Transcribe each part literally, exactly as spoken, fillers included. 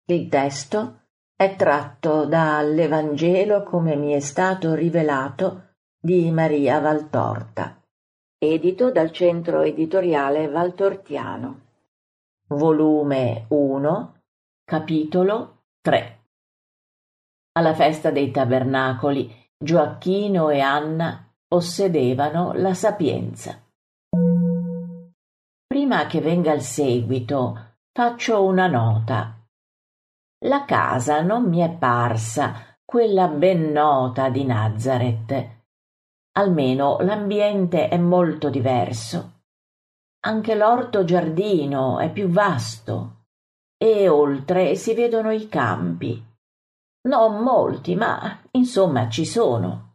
Il testo è tratto dall'Evangelo come mi è stato rivelato di Maria Valtorta, edito dal Centro Editoriale Valtortiano, volume uno, capitolo tre. Alla festa dei tabernacoli, Gioacchino e Anna possedevano la sapienza. Prima che venga il seguito, faccio una nota. La casa non mi è parsa quella ben nota di Nazareth. Almeno l'ambiente è molto diverso. Anche l'orto giardino è più vasto e oltre si vedono i campi. Non molti, ma insomma ci sono.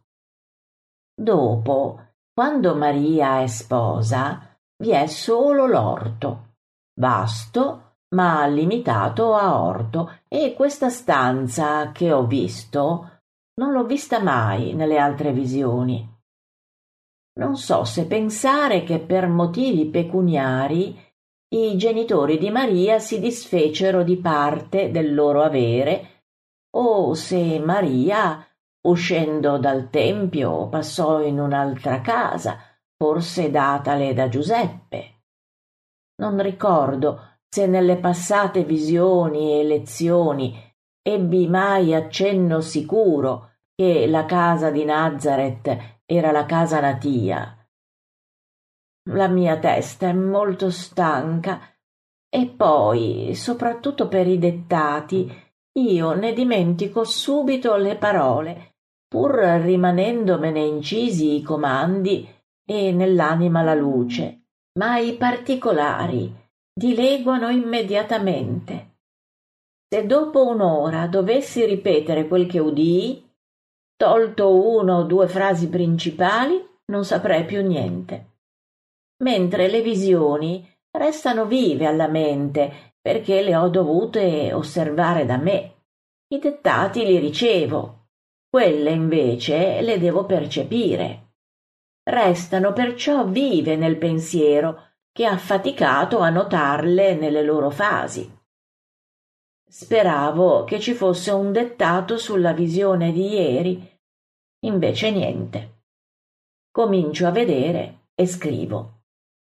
Dopo, quando Maria è sposa, vi è solo l'orto, vasto ma limitato a orto, e questa stanza che ho visto non l'ho vista mai nelle altre visioni. Non so se pensare che per motivi pecuniari i genitori di Maria si disfecero di parte del loro avere, o se Maria, uscendo dal tempio, passò in un'altra casa, forse datale da Giuseppe. Non ricordo se nelle passate visioni e lezioni ebbi mai accenno sicuro che la casa di Nazareth era la casa natia. La mia testa è molto stanca e poi, soprattutto per i dettati, io ne dimentico subito le parole, pur rimanendomene incisi i comandi e nell'anima la luce, ma i particolari dileguano immediatamente. Se dopo un'ora dovessi ripetere quel che udii, tolto uno o due frasi principali, non saprei più niente. Mentre le visioni restano vive alla mente perché le ho dovute osservare da me. I dettati li ricevo, quelle invece le devo percepire. Restano perciò vive nel pensiero che ha faticato a notarle nelle loro fasi. Speravo che ci fosse un dettato sulla visione di ieri, invece niente. Comincio a vedere e scrivo.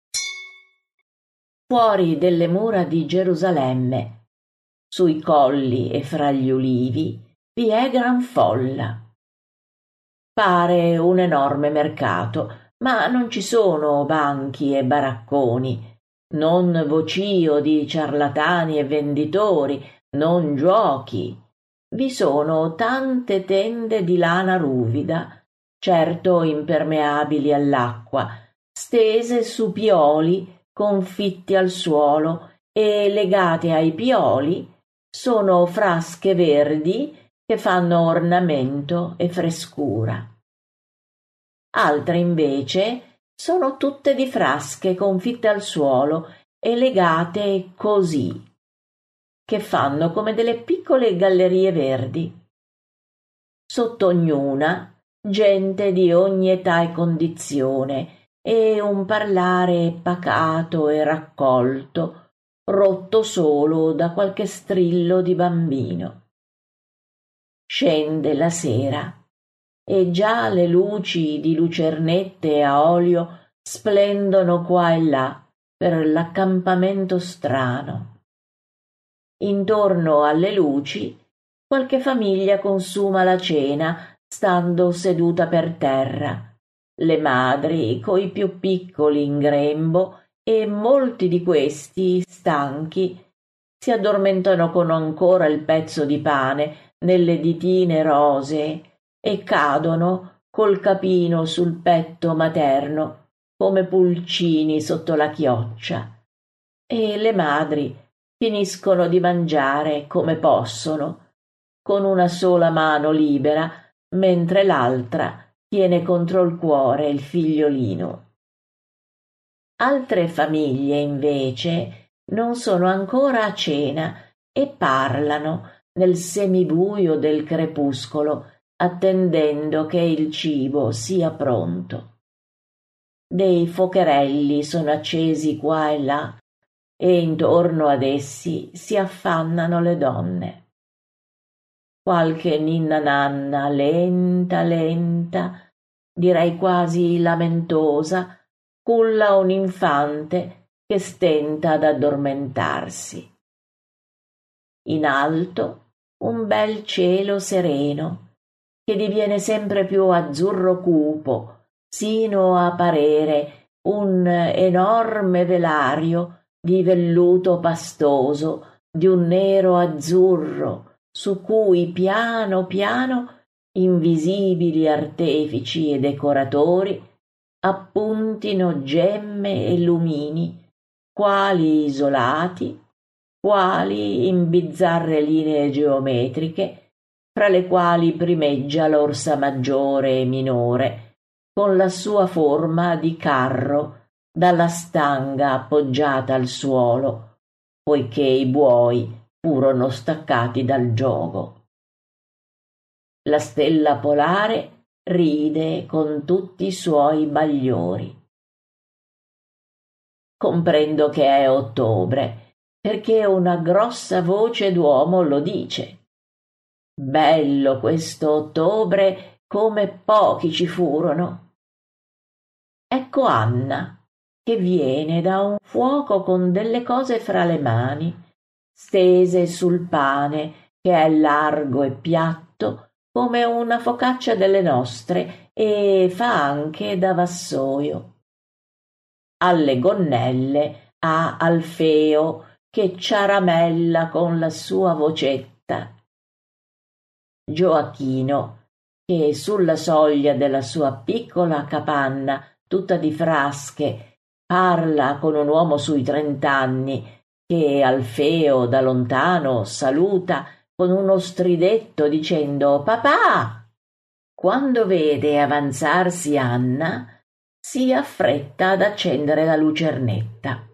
Fuori delle mura di Gerusalemme, sui colli e fra gli ulivi, vi è gran folla. Pare un enorme mercato, ma non ci sono banchi e baracconi, non vocio di ciarlatani e venditori, non giuochi. Vi sono tante tende di lana ruvida, certo impermeabili all'acqua, stese su pioli confitti al suolo, e legate ai pioli sono frasche verdi che fanno ornamento e frescura. Altre invece sono tutte di frasche confitte al suolo e legate così, che fanno come delle piccole gallerie verdi. Sotto ognuna gente di ogni età e condizione, e un parlare pacato e raccolto, rotto solo da qualche strillo di bambino. Scende la sera e già le luci di lucernette a olio splendono qua e là per l'accampamento strano. Intorno alle luci qualche famiglia consuma la cena stando seduta per terra, le madri coi più piccoli in grembo, e molti di questi, stanchi, si addormentano con ancora il pezzo di pane nelle ditine rosee e cadono col capino sul petto materno come pulcini sotto la chioccia, e le madri finiscono di mangiare come possono, con una sola mano libera, mentre l'altra tiene contro il cuore il figliolino. Altre famiglie, invece, non sono ancora a cena e parlano nel semibuio del crepuscolo, attendendo che il cibo sia pronto. Dei focherelli sono accesi qua e là, e intorno ad essi si affannano le donne. qualche ninna nanna lenta lenta, direi quasi lamentosa, culla un infante che stenta ad addormentarsi. In alto un bel cielo sereno, che diviene sempre più azzurro cupo, sino a parere un enorme velario di velluto pastoso, di un nero azzurro, su cui piano piano invisibili artefici e decoratori appuntino gemme e lumini, quali isolati, quali in bizzarre linee geometriche, fra le quali primeggia l'orsa maggiore e minore, con la sua forma di carro dalla stanga appoggiata al suolo, poiché i buoi furono staccati dal giogo. La stella polare ride con tutti i suoi bagliori. Comprendo che è ottobre, perché una grossa voce d'uomo lo dice. Bello questo ottobre, come pochi ci furono. Ecco Anna, che viene da un fuoco con delle cose fra le mani, stese sul pane, che è largo e piatto come una focaccia delle nostre e fa anche da vassoio. Alle gonnelle ha Alfeo che ciaramella con la sua vocetta. Gioachino, che sulla soglia della sua piccola capanna, tutta di frasche, parla con un uomo sui trent'anni, che Alfeo da lontano saluta con uno stridetto dicendo «Papà!». Quando vede avanzarsi Anna, si affretta ad accendere la lucernetta.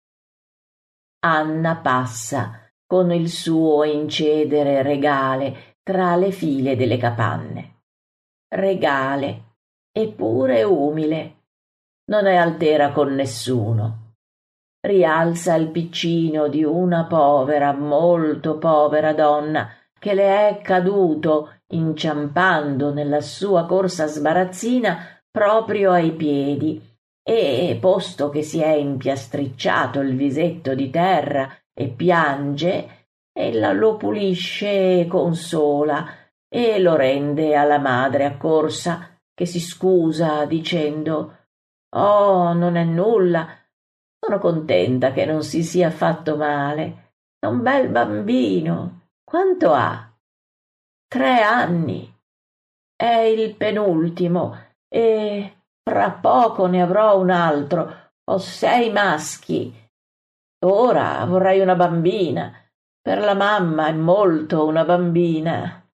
Anna passa con il suo incedere regale tra le file delle capanne. Regale, eppure umile, non è altera con nessuno. Rialza il piccino di una povera, molto povera donna che le è caduto, inciampando nella sua corsa sbarazzina, proprio ai piedi, e, posto che si è impiastricciato il visetto di terra e piange, ella lo pulisce e consola e lo rende alla madre accorsa, che si scusa dicendo «Oh, non è nulla, sono contenta che non si sia fatto male, è un bel bambino. Quanto ha?» «Tre anni. È il penultimo e fra poco ne avrò un altro. Ho sei maschi. Ora vorrei una bambina. Per la mamma è molto una bambina».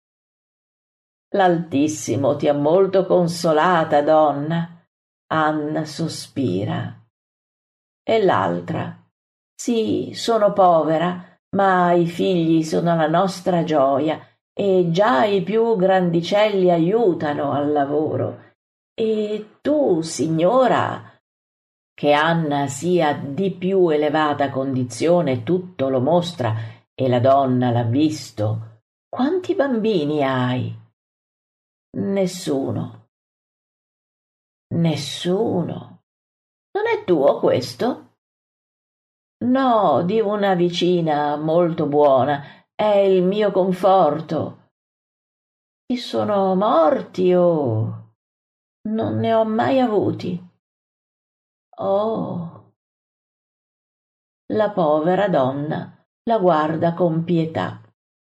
«L'Altissimo ti ha molto consolata, donna». Anna sospira. E l'altra. «Sì, sono povera, ma i figli sono la nostra gioia e già i più grandicelli aiutano al lavoro. E tu, signora». Che Anna sia di più elevata condizione tutto lo mostra, e la donna l'ha visto. «Quanti bambini hai?» «Nessuno». «Nessuno? Non è tuo questo?» «No, di una vicina molto buona, è il mio conforto». «Ti sono morti o?» «Non ne ho mai avuti». «Oh». La povera donna la guarda con pietà.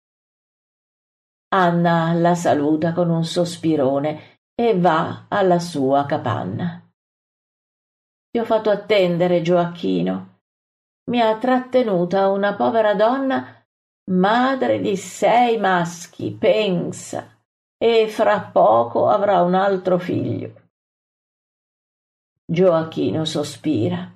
Anna la saluta con un sospirone e va alla sua capanna. «Ti ho fatto attendere, Gioacchino. Mi ha trattenuta una povera donna, madre di sei maschi, pensa, e fra poco avrà un altro figlio». Gioacchino sospira.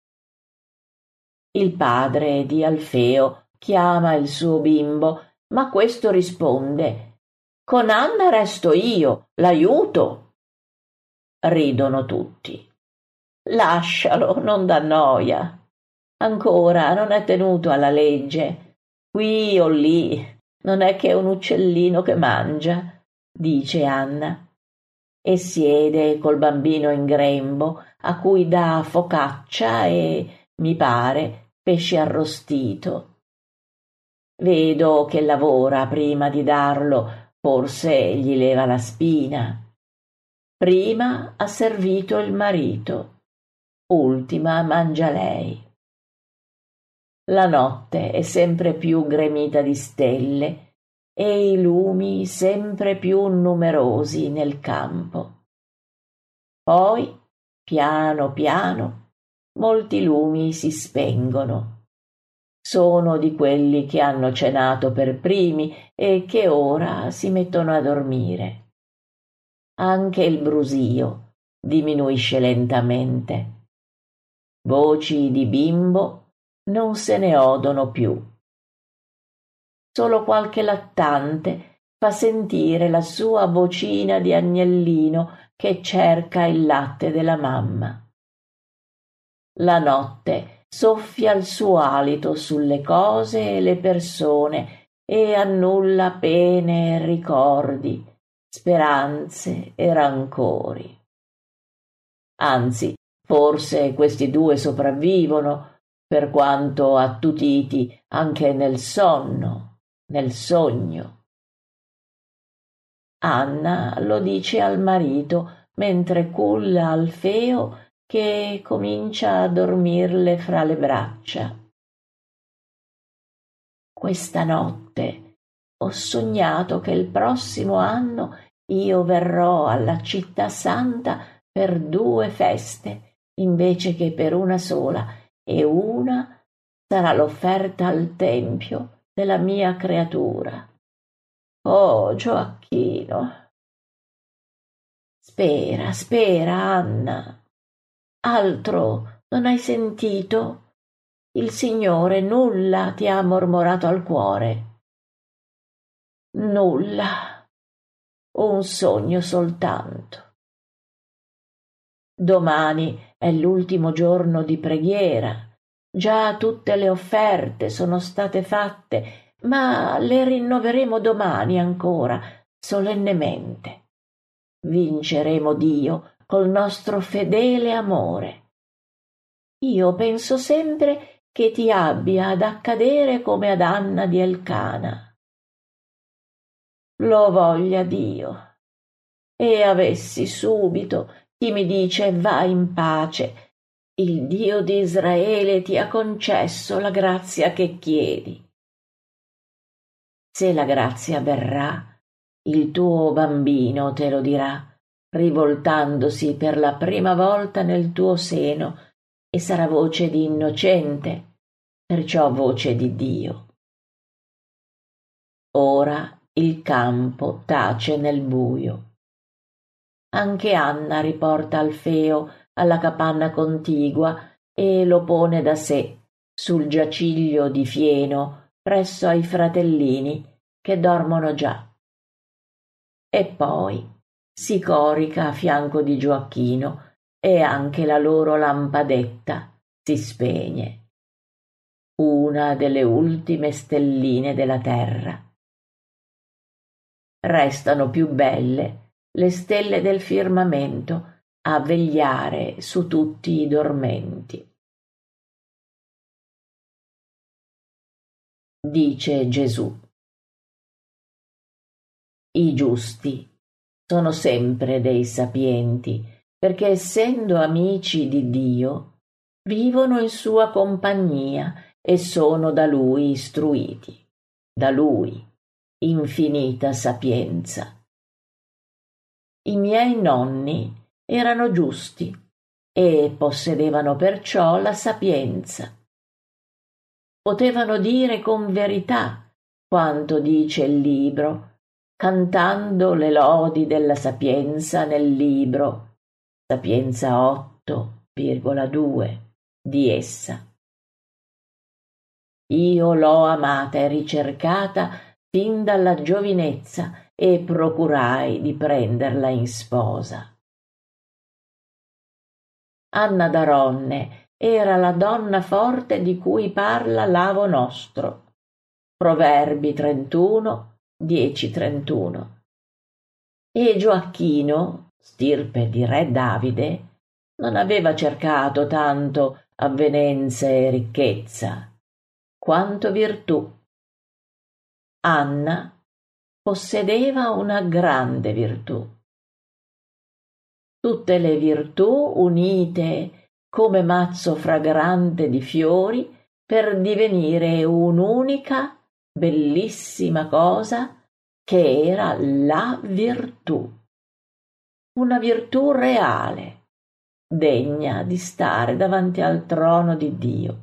Il padre di Alfeo chiama il suo bimbo, ma questo risponde: «Con Anna resto io, l'aiuto». Ridono tutti. «Lascialo, non dà noia. Ancora non è tenuto alla legge. Qui o lì non è che un uccellino che mangia, dice Anna, e siede col bambino in grembo a cui dà focaccia e, mi pare, pesce arrostito. Vedo che lavora prima di darlo, forse gli leva la spina. Prima ha servito il marito, ultima mangia lei. La notte è sempre più gremita di stelle e i lumi sempre più numerosi nel campo. Poi, piano piano, molti lumi si spengono. Sono di quelli che hanno cenato per primi e che ora si mettono a dormire. Anche il brusio diminuisce lentamente. Voci di bimbo non se ne odono più. Solo qualche lattante fa sentire la sua vocina di agnellino che cerca il latte della mamma. La notte soffia il suo alito sulle cose e le persone e annulla pene e ricordi, speranze e rancori. Anzi, forse questi due sopravvivono, per quanto attutiti anche nel sonno, nel sogno. Anna lo dice al marito mentre culla Alfeo che comincia a dormirle fra le braccia. Questa notte ho sognato che il prossimo anno io verrò alla città santa per due feste invece che per una sola, e una sarà l'offerta al tempio della mia creatura. Oh, Gioacchino! Spera, spera, Anna. Altro non hai sentito? Il Signore nulla ti ha mormorato al cuore. Nulla. Un sogno soltanto. Domani è l'ultimo giorno di preghiera. Già tutte le offerte sono state fatte, ma le rinnoveremo domani ancora, solennemente. Vinceremo Dio col nostro fedele amore. Io penso sempre che ti abbia ad accadere come ad Anna di Elcana. Lo voglia Dio. E avessi subito chi mi dice va in pace. Il Dio di Israele ti ha concesso la grazia che chiedi. Se la grazia verrà, il tuo bambino te lo dirà, rivoltandosi per la prima volta nel tuo seno, e sarà voce di innocente, perciò voce di Dio. Ora il campo tace nel buio. Anche Anna riporta Alfeo alla capanna contigua e lo pone da sé sul giaciglio di fieno presso ai fratellini che dormono già. E poi si corica a fianco di Gioacchino e anche la loro lampadetta si spegne. Una delle ultime stelline della terra. Restano più belle le stelle del firmamento a vegliare su tutti i dormenti. Dice Gesù: i giusti sono sempre dei sapienti, perché essendo amici di Dio, vivono in sua compagnia e sono da Lui istruiti, da Lui infinita sapienza. I miei nonni erano giusti e possedevano perciò la sapienza. Potevano dire con verità quanto dice il libro, cantando le lodi della sapienza nel libro, Sapienza otto virgola due, di essa. Io l'ho amata e ricercata fin dalla giovinezza e procurai di prenderla in sposa. Anna d'Aronne era la donna forte di cui parla l'Avo Nostro. Proverbi trentuno, dieci trentuno. E Gioacchino, stirpe di re Davide, non aveva cercato tanto avvenenza e ricchezza, quanto virtù. Anna possedeva una grande virtù. Tutte le virtù unite come mazzo fragrante di fiori per divenire un'unica bellissima cosa che era la virtù. Una virtù reale, degna di stare davanti al trono di Dio.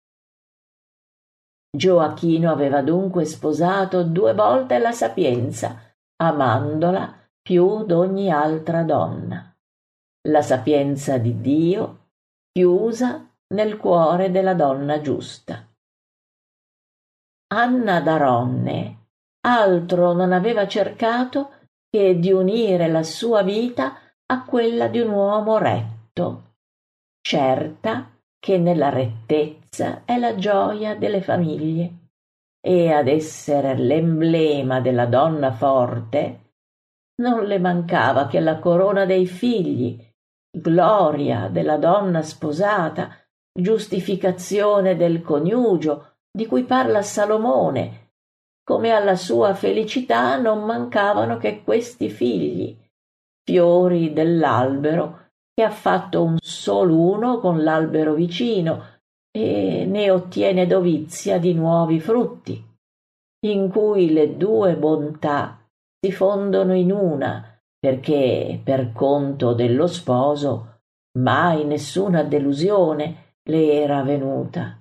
Gioacchino aveva dunque sposato due volte la sapienza, amandola più d'ogni altra donna. La sapienza di Dio chiusa nel cuore della donna giusta. Anna d'Aronne altro non aveva cercato che di unire la sua vita a quella di un uomo retto, certa che nella rettezza è la gioia delle famiglie, e ad essere l'emblema della donna forte non le mancava che la corona dei figli, gloria della donna sposata, giustificazione del coniugio di cui parla Salomone, come alla sua felicità non mancavano che questi figli, fiori dell'albero che ha fatto un solo uno con l'albero vicino e ne ottiene dovizia di nuovi frutti, in cui le due bontà si fondono in una, perché per conto dello sposo mai nessuna delusione le era venuta.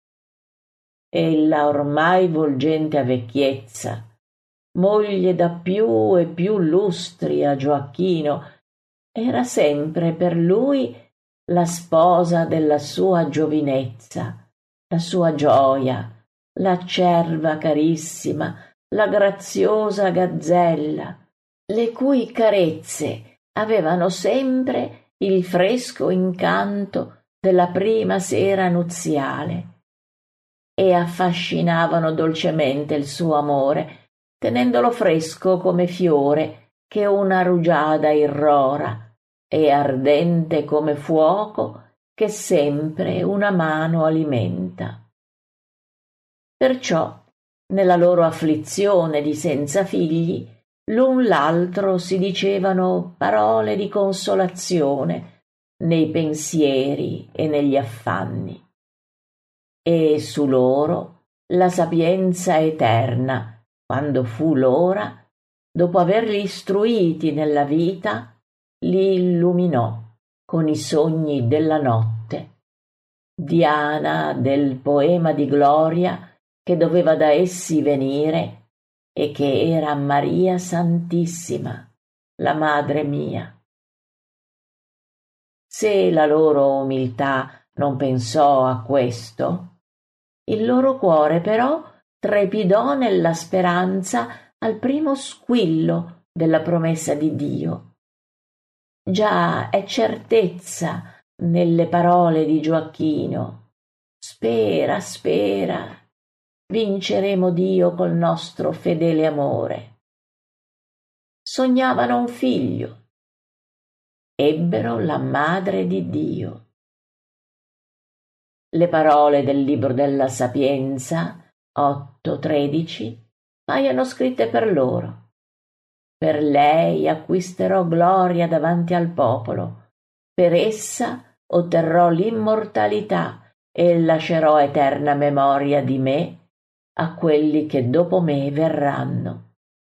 Ella ormai volgente a vecchiezza, moglie da più e più lustri a Gioacchino, era sempre per lui la sposa della sua giovinezza, la sua gioia, la cerva carissima, la graziosa gazzella, le cui carezze avevano sempre il fresco incanto della prima sera nuziale e affascinavano dolcemente il suo amore, tenendolo fresco come fiore che una rugiada irrora e ardente come fuoco che sempre una mano alimenta. Perciò, nella loro afflizione di senza figli, l'un l'altro si dicevano parole di consolazione nei pensieri e negli affanni. E su loro la sapienza eterna, quando fu l'ora, dopo averli istruiti nella vita, li illuminò con i sogni della notte. Diana del poema di gloria che doveva da essi venire e che era Maria Santissima, la Madre mia. Se la loro umiltà non pensò a questo, il loro cuore però trepidò nella speranza al primo squillo della promessa di Dio. Già è certezza nelle parole di Gioacchino. Spera, spera, vinceremo Dio col nostro fedele amore. Sognavano un figlio. Ebbero la Madre di Dio. Le parole del libro della Sapienza, otto tredici, paiono scritte per loro. Per lei acquisterò gloria davanti al popolo, per essa otterrò l'immortalità e lascerò eterna memoria di me a quelli che dopo me verranno.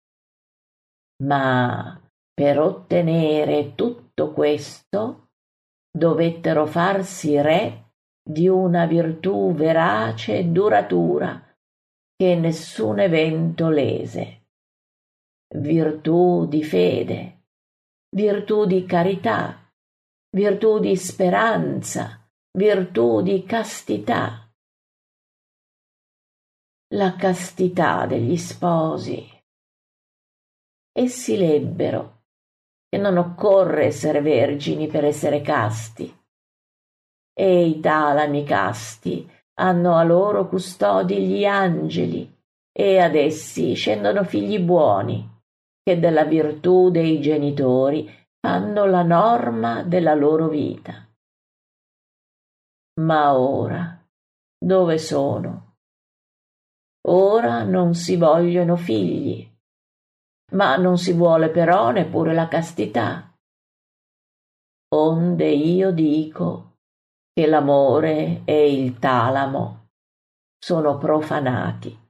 Ma per ottenere tutto questo dovettero farsi re di una virtù verace e duratura che nessun evento lese. Virtù di fede, virtù di carità, virtù di speranza, virtù di castità. La castità degli sposi. Essi lebbero che non occorre essere vergini per essere casti, e i talami casti hanno a loro custodi gli angeli, e ad essi scendono figli buoni, che della virtù dei genitori fanno la norma della loro vita. Ma ora, dove sono? Ora non si vogliono figli, ma non si vuole però neppure la castità. Onde io dico che l'amore e il talamo sono profanati.